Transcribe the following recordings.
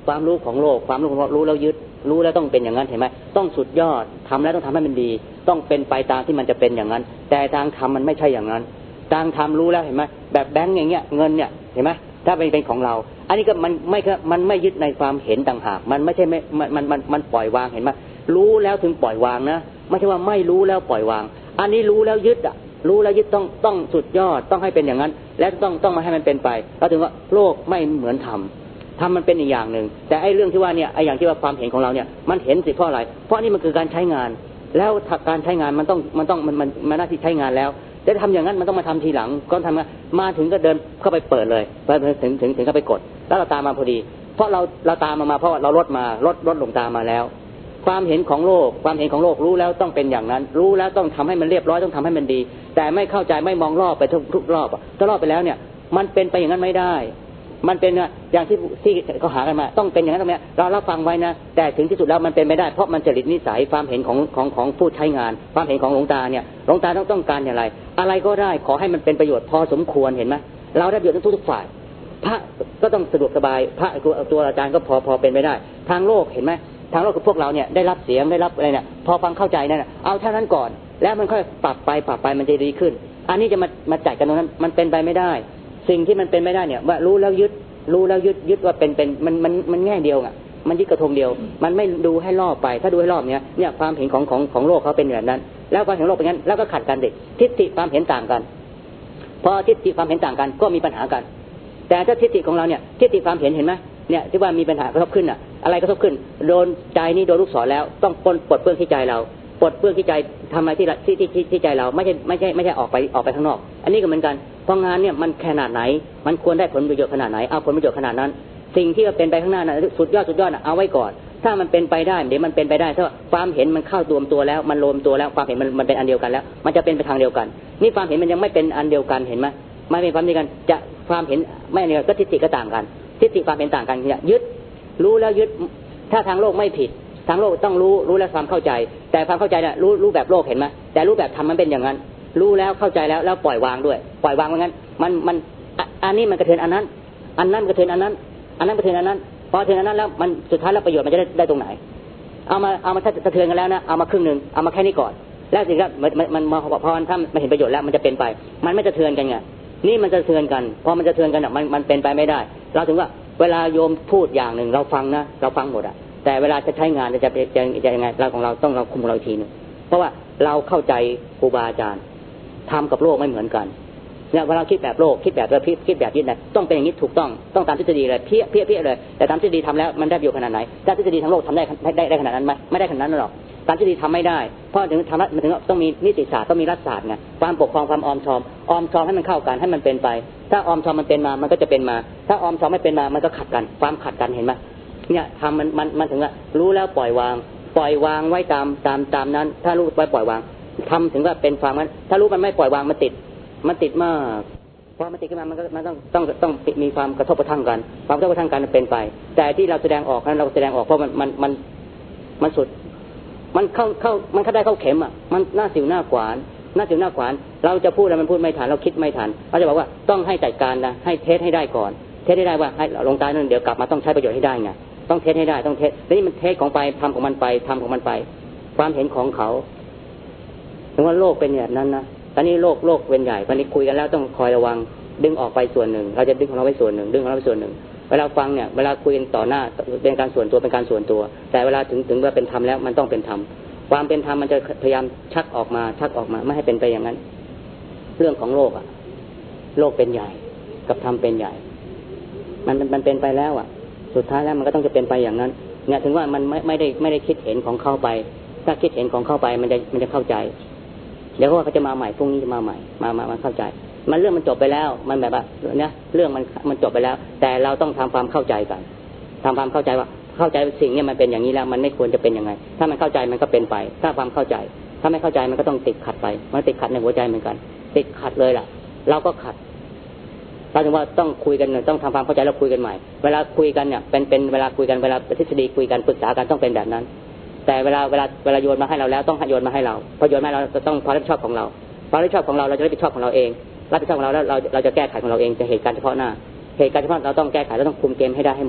ความรู้ของโลกความรู้ของรู้แล้วยึดรู้แล้วต้องเป็นอย่างนั้นเห็นไหมต้องสุดยอดทำแล้วต้องทำให้มันดีต้องเป็นไปตามที่มันจะเป็นอย่างนั้นแต่ทางธรรมมันไม่ใช่อย่างนั้นทางธรรมรู้แล้วเห็นไหมแบบแบงก์อย่างเงี้ยเงินเนี่ยเห็นไหมถ้าเป็นของเราอันนี้ก็มันไม่ยึดในความเห็นต่างหากมันไม่ใช่มันปล่อยวางเห็นไหมรู้แล้วถึงปล่อยวางนะไม่ใช่ว่าไม่รู้แล้วปล่อยวางอันนี้รู้แล้วยึดอ่ะรู้แล้วยึดต้องสุดยอดต้องให้เป็นอย่างนั้นและต้องมาให้มันเป็นไปเราถึงว่าโลกไม่เหมือนธรรมมันเป็นอีกอย่างหนึ่งแต่ไอ้เรื่องที่ว่าเนี่ยไอ้อย่างที่ว่าความเห็นของเราเนี่ยมันเห็นสิเพราะอะไรเพราะนี่มันคือการใช้งานแล้วการใช้งานมันหน้าที่ใช้งานแล้วจะทำอย่างนั้นมันต้องมาทำทีหลังก็ทำมาถึงก็เดินเข้าไปเปิดเลยถึงเข้าไปกดแล้วเราตามมาพอดีเพราะเราตามมาเพราะเราลดลงตามมาแล้วความเห็นของโลกรู้แล้วต้องเป็นอย่างนั้นรู้แล้วต้องทำให้มันเรียบร้อยต้องทำให้มันดีแต่ไม่เข้าใจไม่มองรอบไปทุกรอบถ้ารอบไปแล้วเนี่ยมันเป็นไปอย่างนั้นไม่ได้มันเป็นอย่างที่เขาหากันมาต้องเป็นอย่างนั้นตรงนี้เรารับฟังไว้นะแต่ถึงที่สุดแล้วมันเป็นไม่ได้เพราะมันจริตนิสัยความเห็นของผู้ใช้งานความเห็นของหลวงตาเนี่ยหลวงตาต้องการอย่างไรอะไรก็ได้ขอให้มันเป็นประโยชน์พอสมควรเห็นไหมเราได้ประโยชน์ทุกฝ่ายพระก็ต้องสะดวกสบายพระตัวอาจารย์ก็พอเป็นไปได้ทางโลกเห็นไหมทางโลกคือพวกเราเนี่ยได้รับเสียงได้รับอะไรเนี่ยพอฟังเข้าใจนั่นเอาเท่านั้นก่อนแล้วมันค่อยปรับไปมันจะดีขึ้นอันนี้จะมาจัดกันตรงนั้นมันเป็นไปไม่ได้สิ่งที่มันเป็นไม่ได้เนี่ยว่ารู้แล้วยึดว่าเป็นมันแง่เดียวอ่ะมันยึดกระทงเดียวมันไม่ดูให้รอบไปถ้าดูให้รอบเนี่ยความเห็นของโลกเขาเป็นแบบนั้นแล้วความเห็นโลกเป็นงั้นแล้วก็ขัดกันเด็กทิฏฐิความเห็นต่างกันพอทิฏฐิความเห็นต่างกันก็มีปัญหากันแต่ถ้าทิฏฐิของเราเนี่ยทิฏฐิความเห็นเห็นไหมเนี่ยที่ว่ามีปัญหากระทบขึ้นอ่ะอะไรกระทบขึ้นโดนใจนี่โดนลูกศรแล้วต้องปลดเปลื้องที่ใจเราปลดเปลื้องที่ใจทำอะไรที่ใจเราไม่ใช่ออกไปข้างนอกอันนี้ก็เหมือนกันเพราะงานเนี่ยมันขนาดไหนมันควรได้ผลประโยชน์ขนาดไหนเอาผลประโยชน์ขนาดนั้นสิ่งที่เป็นไปข้างหน้านั้นสุดยอดเอาไว้ก่อนถ้ามันเป็นไปได้เดี๋ยวมันเป็นไปได้ถ้าความเห็นมันเข้ารวมตัวแล้วมันรวมตัวแล้วความเห็นมันเป็นอันเดียวกันแล้วมันจะเป็นไปทางเดียวกันนี่ความเห็นมันยังไม่เป็นอันเดียวกันเห็นไหมไม่เป็นความเดียวกันจะความเห็นไม่อันเดียวกันก็ทิฏฐิก็ต่างกันทิฏฐิความเห็นต่างกันเนี่ยยึดรู้แล้วยึดถ้าทางโลกไม่ผิดทางโลกต้องรู้แล้วความเข้าใจแต่ความเข้าใจเนี่ยรู้แบบโลกเห็นไหมแต่รู้แบบธรรมมันเป็นอย่างนั้นรู้แล้วเข้าใจแล้วปล่อยวางด้วยปล่อยวางว่างั้นมันอันนี้มันกระเทือนอันนั้นกระเทือนอันนั้นกระเทือนอันนั้นพอกระเทือนอันนั้นแล้วมันสุดท้ายแล้วประโยชน์มันจะได้ตรงไหนเอามาถ้ากระเทือนกันแล้วนะเอามาครึ่งนึงเอามาแค่นี้ก่อนแล้วสิครับมันพอถ้ามันเห็นประโยชน์แล้วมันจะเป็นไปมันไม่จะเทือนกันไงนี่มันจะเทือนกันพอมันจะเทือนกันมันเป็นไปไม่ได้เราถึงว่าเวลาโยมพูดอย่างหนึ่งเราฟังนะเราฟังหมดอ่ะแต่เวลาจะใช้งานจะยังไงเราของเราต้องเราคุมเราทีนึงเพราะว่าเราเข้าใจครูบาอาจารย์ทำกับโลกไม่เหมือนกันเนี่ยเวลาคิดแบบโลกคิดแบบเราคิดแบบยึดนะต้องเป็นอย่างนี้ถูกต้องตามทฤษฎีเลยเพี้ยเลยแต่ตามทฤษฎีทำแล้วมันได้ประโยชน์ขนาดไหนถ้าทฤษฎีทางโลกทำได้ขนาดนั้นไหมไม่ได้ขนาดนั้นหรอกตามทฤษฎีทำไม่ได้เพราะถึงทำมันถึงต้องมีนิติศาสตร์ต้องมีรัฐศาสตร์ไงความปกครองความออมชอมให้มันเข้ากันให้มันเป็นไปถ้าออมชอมมันเป็นมามันก็จะเป็นมาถ้าออมชอมไม่เป็นมามันก็ขัดกันความขัดกันเห็นไหมเนี่ยทำมันถึงว่ารู้แล้วปล่อยวางไว้ตามนั้นถ้ารู้ไว้ปล่อยวางทำถึงว่าเป็นความนั้นถ้ารู้มันไม่ปล่อยวางมันติดมากพอมันติดขึ้นมามันต้องมีความกระทบกระทั่งกันความกระทบกระทั่งกันเป็นไปแต่ที่เราแสดงออกนั้นเราแสดงออกเพราะมันสุดมันเข้าได้เข้าเข็มอ่ะมันหน้าสิวหน้าขวานเราจะพูดแล้วมันพูดไม่ทันเราคิดไม่ทันเราจะบอกว่าต้องให้จัดการนะให้เทสให้ได้ก่อนเทสให้ได้ว่าให้ลงตานั่นเดี๋ยวกลับมาต้องใช้ประโยชน์ให้ได้ไงต้องเทสให้ได้ต้องเทสแล้วนี่มันเทสของไปทำของมันไปความเห็นของเขาถึงว่าโลกเป็นแบบนั้นนะตอนนี้โลกเป็นใหญ่ตอนนี้คุยกันแล้วต้องคอยระวังดึงออกไปส่วนหนึ่งเราจะดึงของเราไปส่วนหนึ่งดึงของเราไปส่วนหนึ่งเวลาฟังเนี่ยเวลาคุยกันต่อหน้าเป็นการส่วนตัวแต่เวลาถึงว่าเป็นธรรมแล้วมันต้องเป็นธรรมความเป็นธรรมมันจะพยายามชักออกมาไม่ให้เป็นไปอย่างนั้นเรื่องของโลกอ่ะโลกเป็นใหญ่กับธรรมเป็นใหญ่มันเป็นไปแล้วอ่ะสุดท้ายแล้วมันก็ต้องจะเป็นไปอย่างนั้นเนี่ยถึงว่ามันไม่ได้คิดเห็นของเข้าไปถ้าคิดเห็นของเข้าไปมันจะเข้าใจเดี๋ยวเขาจะมาใหม่พรุ่งนี้จะมาใหม่มาเข้าใจมันเรื่องมันจบไปแล้วมันแบบว่าเนี่ยเรื่องมันจบไปแล้วแต่เราต้องทำความเข้าใจกันทำความเข้าใจว่าเข้าใจสิ่งนี้มันเป็นอย่างนี้แล้วมันไม่ควรจะเป็นยังไงถ้ามันเข้าใจมันก็เป็นไปถ้าความเข้าใจถ้าไม่เข้าใจมันก็ต้องติดขัดไปมันติดขัดในหัวใจเหมือนกันติดขัดเลยล่ะเราก็ขัดเราถึงว่าต้องคุยกันต้องทำความเข้าใจแล้วคุยกันใหม่เวลาคุยกันเนี่ยเป็นเวลาคุยกันเวลาทฤษฎีคุยกันปรึกษากันต้องเป็นแบบนั้นแต่เวลาโยนมาให้เราแล้วต้องโยนมาให้เราพอโยนมาให้เราจะต้องความรับผิดชอบของเราความรับผิดชอบของเราเราจะรับผิดชอบของเราเองรับผิดชอบของเราแล้วเราจะแก้ไขของเราเองจะเหตุการณ์เฉพาะหน้าเหตุการณ์เฉพาะเราต้องแก้ไขเราต้องคุมเกมให้ได้ให้หมด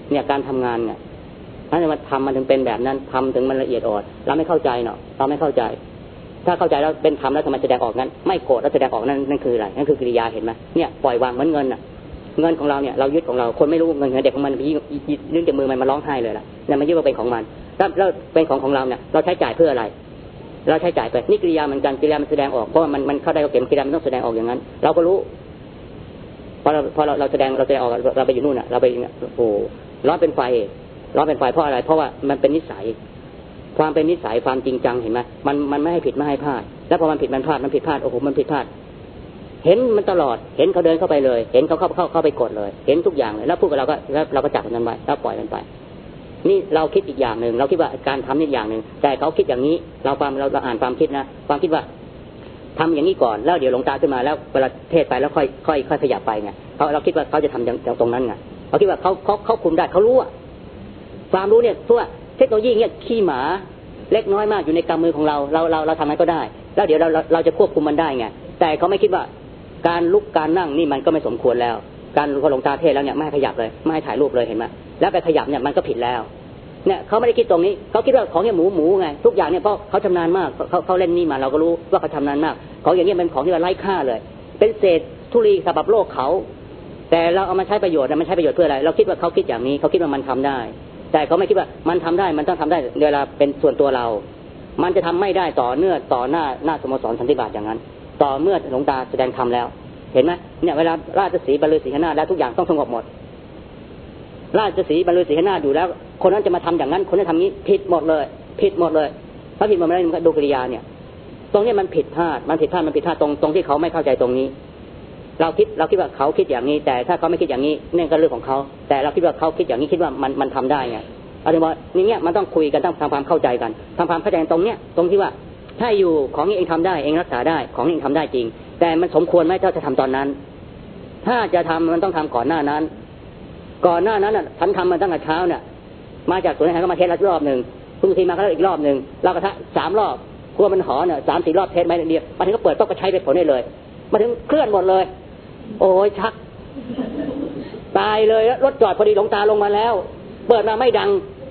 เนี่ยการทำงานเนี่ยถ้าจะมาทำมันถึงเป็นแบบนั้นทำถึงมันละเอียดอ่อนเราไม่เข้าใจเนาะเราไม่เข้าใจถ้าเข้าใจแล้วเป็นธรรมแล้วทำไมแสดงออกนั้นไม่โกรธแล้วแสดงออกนั่นคืออะไรนั่นคือกิริยาเห็นไหมเนี่ยปล่อยวางเหมือนเงินน่ะเงินของเราเนี่ยเรายึดของเราคนไม่รู้เงินเด็กของมันยื่นจากมือมันมาร้องไห้เลยล่ะเนี่ยมันยึดว่าเป็นของมันแล้วเป็นของเราเนี่ยเราใช้จ่ายเพื่ออะไรเราใช้จ่ายไปนี่กิริยาเหมือนกันกิริยามันแสดงออกเพราะมันเข้าได้ก็เก็บกิริยามันต้องแสดงออกอย่างนั้นเราก็รู้พอเราแสดงออกเราไปอยู่นู่นน่ะเราไปโอ้ร้อนเป็นไฟเพราะอะไรเพราะว่ามันเป็นนิสัยความเป็นนิสัยความจริงจังเห็นไหมมันไม่ให้ผิดไม่ให้พลาดแล้วพอมันผิดมันพลาดโอ้โหมันผิดพลาดเห็นมันตลอดเห็นเขาเดินเข้าไปเลยเห็นเขาเข้าไปกดเลยเห็นทุกอย่างเลยแล้วพูดกับเราก็จับมันไว้แล้วปล่อยมันไปนี่เราคิดอีกอย่างหนึ่งเราคิดว่าการทำนี่อย่างหนึ่งแต่เขาคิดอย่างนี้เราอ่านความคิดนะความคิดว่าทำอย่างนี้ก่อนแล้วเดี๋ยวหลวงตาขึ้นมาแล้วเวลาเทศไปแล้วค่อยขยับไปไงเราคิดว่าเขาจะทำอย่างตรงนั้นไงเขาคิดว่าเขาคุมได้เขารู้อะความรู้เนี่ยเพราะว่าเทคโนโลยีเนี่ยขี้หมาเล็กน้อยมากอยู่ในกำมือของเราทำอะไรก็ได้แล้วเดี๋ยวเราจะควบคุมมันได้ไงแต่เขาไม่คิดว่าการลุกการนั่งนี่มันก็ไม่สมควรแล้วการพอหลวงตาเทศแล้วเนี่ยไม่ให้ขยับเลยไม่ให้ถ่ายรูปเลยเห็นไหมแล้วไปขยับเนี่ยมันก็ผิดแล้วเนี่ยเขาไม่ได้คิดตรงนี้เขาคิดว่าของเนี่ยหมูไงทุกอย่างเนี่ยเพราะเขาชำนาญมากเขาเล่นนี่มาเราก็รู้ว่าเขาชำนาญมากของอย่างนี้เป็นของที่ว่าไร้ค่าเลยเป็นเศษธุลีสำหรับโลกเขาแต่เราเอามาใช้ประโยชน์มันใช้ประโยชน์เพื่ออะไรเราคิดว่าเขาคิดอย่างนี้เขาคิดว่ามันทำได้แต่เขาไม่คิดว่ามันทำได้มันต้องทำได้เวลาเป็นส่วนตัวเรามันจะทำไม่ได้ต่อหน้าสโมสรสันติบาตอย่างนั้นต่อเมื่อหลวงตาแสดงธรรมแล้วเห็นไหมเนี่ยเวลาราชสีห์บรรลือสีหนาแล้วทุกอย่างต้องสงบหมดราชสีห์บรรลือสีหนาอยู่แล้วคนนั้นจะมาทำอย่างนั้นคนนั้นทำนี้ผิดหมดเลยเพราะผิดหมดเลยมันก็ดูกิริยาเนี่ยตรงนี้มันผิดพลาดตรงที่เขาไม่เข้าใจตรงนี้เราคิดว่าเขาคิดอย่างนี้แต่ถ้าเขาไม่คิดอย่างนี้นั่นก็เรื่องของเขาแต่เราคิดว่าเขาคิดอย่างนี้คิดว่ามันทำได้ไงเอาถึงว่านี่เนี่ยมันต้องคุยกันต้องทำความเข้าใจกันทำความเข้าใจตรงเนี้ยตรงที่ว่าถ้าอยู่ของนี้เองทำได้เองรักษาได้ของนี้เองทำได้จริงแต่มันสมควรไหมถ้าจะทำตอนนั้นถ้าจะทำมันต้องทำก่อนหน้านั้นน่ะฉันทำมันตั้งแต่เช้าเนี่ยมาจากสวนอาหารก็มาเทสรอบหนึ่งทุกทีมาก็อีกรอบหนึ่งเรากระทะ3 รอบกลัวมันหอเนี่ย3-4 รอบเทสไหมเดียวมาถึงก็เปิดก็ใช้ไปผลได้เลยมาถึงเคลื่อนหมดเลยโอ้ยชักตายเลยแล้วรถจอดพอดีหลวงตาลงมาแล้วเปิดมาไม่ดัง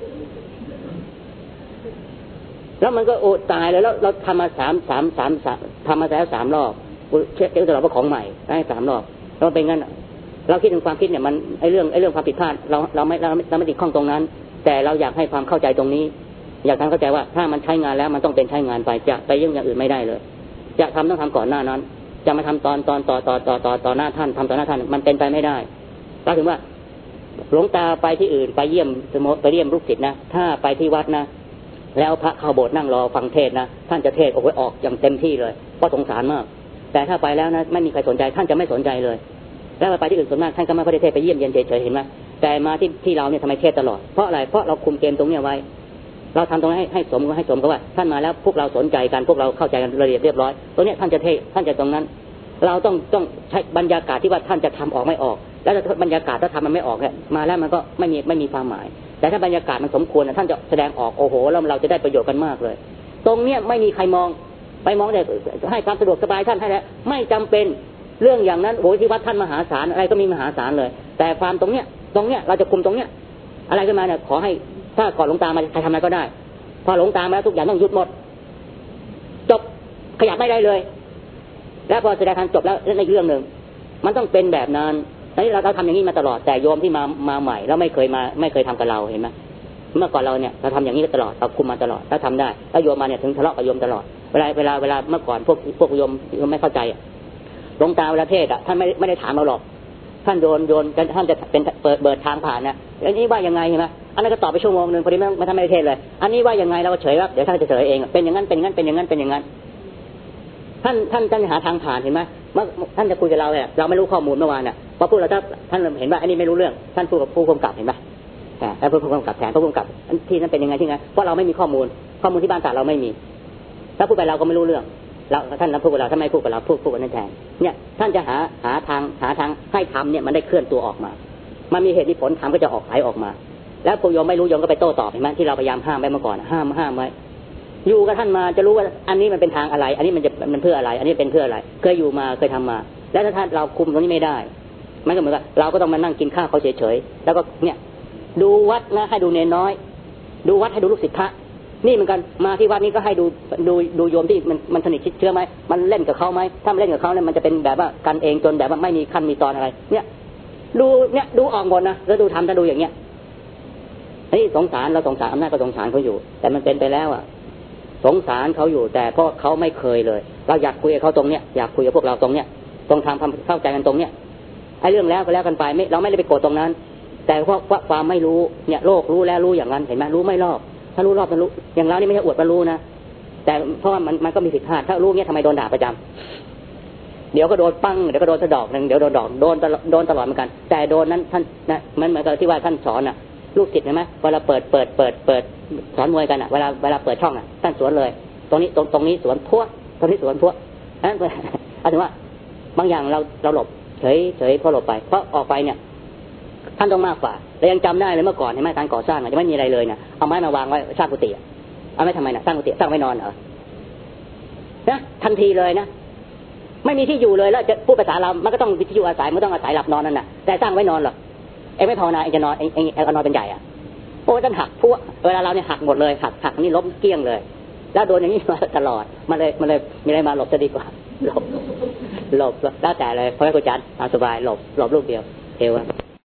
แล้วมันก็โอ้ตายเลยแล้วเราทำมาทำมาแล้ว3 รอบเช็คตลอดว่าของใหม่ได้3 รอบแล้วเป็นงั้นเราคิดถึงความคิดเนี่ยมันไอเรื่องความผิดพลาดเราไม่ติดข้องตรงนั้นแต่เราอยากให้ความเข้าใจตรงนี้อยากทำเข้าใจว่าถ้ามันใช้งานแล้วมันต้องเป็นใช้งานไปจะไปเรื่องอย่างอื่นไม่ได้เลยจะทำต้องทำก่อนหน้านั้นจะมาทำตอนต่อหน้าท่านทำต่อหน้าท่านมันเป็นไปไม่ได้เราถึงว่าหลวงตาไปที่อื่นไปเยี่ยมลูกศิษย์นะถ้าไปที่วัดนะแล้วพระเข้าโบสถ์นั่งรอฟังเทศนะท่านจะเทศโอ้ยออกอย่างเต็มที่เลยเพราะสงสารมากแต่ถ้าไปแล้วนะไม่มีใครสนใจท่านจะไม่สนใจเลยแล้วไปที่อื่นส่วนมากท่านก็ไม่ค่อยได้เทศไปเยี่ยมเยียนเฉยๆเห็นไหมแต่มาที่เราเนี่ยทำไมเทศตลอดเพราะอะไรเพราะเราคุมเกมตรงนี้ไว้เราทำตรงนี้ให้สมกับว่าท่านมาแล้วพวกเราสนใจกันพวกเราเข้าใจกันละเอียดเรียบร้อยตรงนี้ท่านจะเทศท่านจะตรงนั้นเราต้องใช้บรรยากาศที่ว่าท่านจะทำออกไม่ออกแล้วบรรยากาศถ้าทำมันไม่ออกเนี่ยมาแล้วมันก็ไม่มีความหมายแต่ถ้าบรรยากาศมันสมควรท่านจะแสดงออกโอ้โหแล้วเราจะได้ประโยชน์กันมากเลยตรงเนี้ยไม่มีใครมองไปมองเนี่ยให้ความสะดวกสบายท่านให้แล้วไม่จำเป็นเรื่องอย่างนั้นโอ้ยที่วัดท่านมหาศาลอะไรก็มีมหาศาลเลยแต่ความตรงเนี้ยเราจะคุมตรงเนี้ยอะไรขึ้นมาเนี่ยขอให้ถ้าก่อนหลวงตามาใครทำอะไรก็ได้พอหลวงตามาแล้วทุกอย่างต้องหยุดหมดจบขยับไม่ได้เลยแล้วพอแสดงการจบแล้วในเรื่องหนึ่งมันต้องเป็นแบบนั้นนี่เราทำอย่างนี้มาตลอดแต่โยมที่มาใหม่แล้วไม่เคยทำกับเราเห็นไหมเมื่อก่อนเราเนี่ยเราทำอย่างนี้ตลอดเราคุมมาตลอดแล้วทำได้แล้วโยมมาเนี่ยถึงทะเลาะกับโยมตลอดเวลาเมื่อก่อนพวกโยมไม่เข้าใจหลวงตาเวลาเทศท่านไม่ได้ถามเราหรอกท่านโยนท่านจะเป็นเปิดทางผ่านนะอันนี้ว่ายังไงใช่ไหมอันนั้นก็ตอบไปชั่วโมงนึงพอดีไม่ทำไม่ได้เทศเลยอันนี้ว่ายังไงเราก็เฉยครับเดี๋ยวท่านจะเฉยเองเป็นอย่างนั้นเป็นอย่างนั้นท่านหาทางผ่านเห็นไหมเมื่อท่านจะคุยกับเราเนี่ยเราไม่รู้ข้อมูลเมื่อวานเนี่ยพอพูดเราท่านเห็นว่าอันนี้ไม่รู้เรื่องท่านพูดกับผู้กำกับเห็นไหมแล้วผู้กำกับแทนผู้กำกับที่นั้นเป็นยังไงที่ไงเพราะเราไม่มีข้อมูลที่บ้านตาเราไม่มีถ้าพูดไปเราก็ไม่รู้เรื่องเราท่านพูดกับเราถ้าไม่พูดกับเราพูดกับนั่นแทนเนี่ยท่านจะหาทางให้ทำเนี่ยมันได้เคลื่อนตัวออกมามันมีเหตุมีผลทำก็จะไหลออกมาแล้วพวกโยมไม่รู้โยมก็ไปโต้ตอบเห็นไหมที่เราพยายามห้ามไปเมื่อก่อนห้ามไว้อยู่กับท่านมาจะรู้ว่าอันนี้มันเป็นทางอะไรอันนี้มันเพื่ออะไรอันนี้เป็นเพื่ออะไรเคยอยู่มาเคยทำมาแล้วถ้าท่านเราคุมตรงนี้ไม่ได้มันก็เหมือนกับเราก็ต้องมานั่งกินข้าวเขาเฉยๆแล้วก็เนี่ยดูวัดนะให้ดูเนรน้อยดูวัดให้ดูลูกศิษย์พระนี่เหมือนกันมาที่วัดนี้ก็ให้ดูโยมที่มันสนิทชิดเชื้อไหมมันเล่นกับเขาไหมถ้ามันเล่นกับเขาเนี่ยมันจะเป็นแบบว่ากันเองจนแบบว่าไม่มีขั้นมีตอนอะไรเนี่ยดูออกหมดนะแล้วดูทำถ้าดูอย่างเงี้ยนี่สงสารเราสงสารอำนาจก็สงสารเขาอยู่แต่มันเป็นไปแล้วอ่ะสงสารเขาอยู่แต่เพราะเขาไม่เคยเลยเราอยากคุยกับเขาตรงเนี้ยอยากคุยกับพวกเราตรงเนี้ยต้องทำความเข้าใจกันตรงเนี้ยไอ้เรื่องแล้วก็แล้วกันไปไม่เราไม่ได้ไปโกรธตรงนั้นแต่เพราะความไม่รู้เนี่ยโลกรู้แล้วรู้อย่างนั้นเห็นไหมรู้ไม่รอบถ้ารู้รอบมันรู้อย่างเรานี่ไม่ใช่อวดว่ารู้นะแต่เพราะว่ามันก็มีผิดพลาดถ้ารู้เงี้ยทำไมโดนด่าประจำเดี๋ยวก็โดนปั้งเดี๋ยวก็โดนสะดอกนึงเดี๋ยวโดนดอกโดนตลอดเหมือนกันแต่โดนนั้นท่านนะมันเหมือนกับที่ว่าท่านสอนอ่ะลูกศิษย์เห็นไหมเวลาเปิดสอนมวยกันอ่ะเวลาเปิดช่องอ่ะท่านสวนเลยตรงนี้สวนพวกตรงนี้สวนพวกนั่นเอาถึงว่าบางอย่างเราหลบเฉยพอหลบไปเพราะออกไปเนี่ยท่านต้องมากกว่าเรายังจำได้เลยเมื่อก่อนเห็นไหมการก่อสร้างจะไม่มีอะไรเลยเนี่ยเอาไม้มาวางไว้สร้างกุฏิเอาไม่ทำไมนะสร้างกุฏิสร้างไว้นอนเหรอนะทันทีเลยนะไม่มีที่อยู่เลยแล้วจะพูดภาษาเรามันก็ต้องวิทยุอาศัยมันต้องอาศัยหลับนอนนั่นน่ะแต่สร้างไว้นอนหรอเองไม่ภาวนาเองจะนอนเองเอานอนเป็นใหญ่อ่ะโอ้ท่านหักพวกเวลาเราเนี่ยหักหมดเลยหักนี่ล้มเกลี้ยงเลยแล้วโดนอย่างนี้มาตลอดมันเลยมีอะไรมาหลบจะดีกว่าหลบแล้วแต่เลยเพราะให้กูจัดเอาสบายหลบลูกเดียวเทวะ